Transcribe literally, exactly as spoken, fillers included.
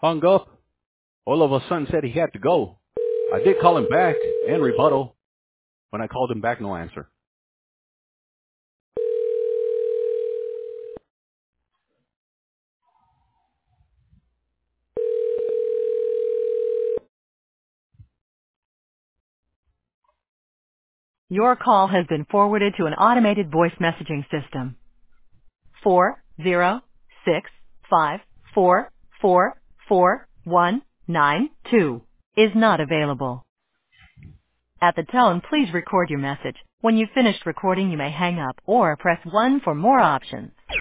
hung up. All of a sudden said he had to go. I did call him back and rebuttal. When I called him back, no answer. Your call has been forwarded to an automated voice messaging system. Four zero six five four four four one nine two is not available. At the tone, please record your message. When you've finished recording, you may hang up or press one for more options.